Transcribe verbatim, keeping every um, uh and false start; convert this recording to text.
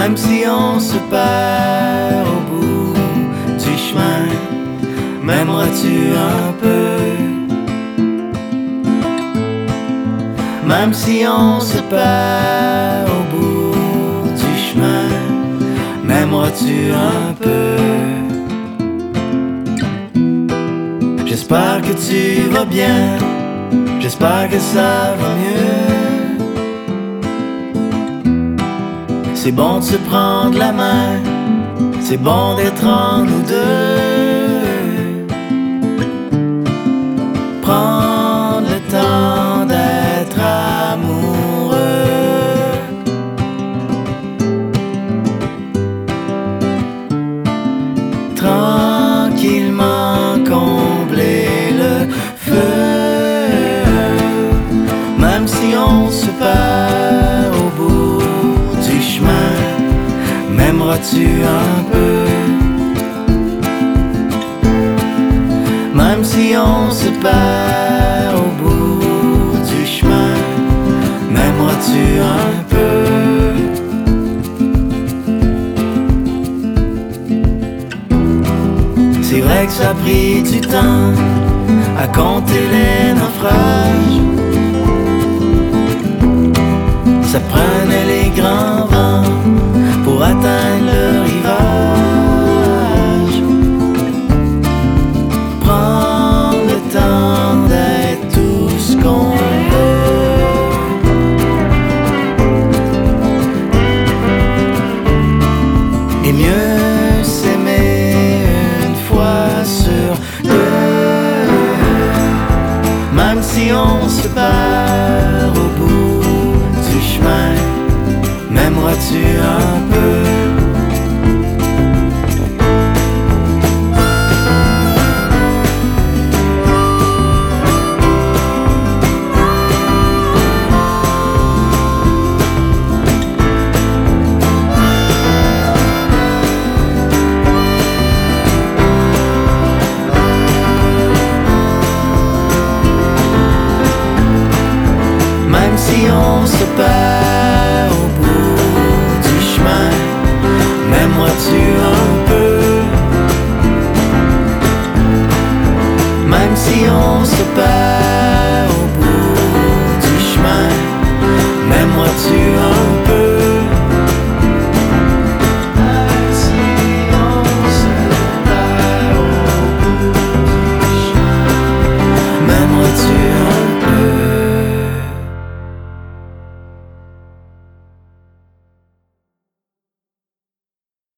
Même si on se perd au bout du chemin, m'aimeras-tu un peu? Même si on se perd au bout du chemin, m'aimeras-tu un peu? J'espère que tu vas bien, j'espère que ça va mieux. C'est bon de se prendre la main, c'est bon d'être en nous deux. Prendre le temps d'être amoureux. Tranquillement combler le feu. Même si on se perd au bout du chemin, m'aimeras-tu un peu? Même si on se perd au bout du chemin, m'aimeras-tu un peu? C'est vrai que ça a pris du temps à compter les naufrages. Ça prenait les grands vagues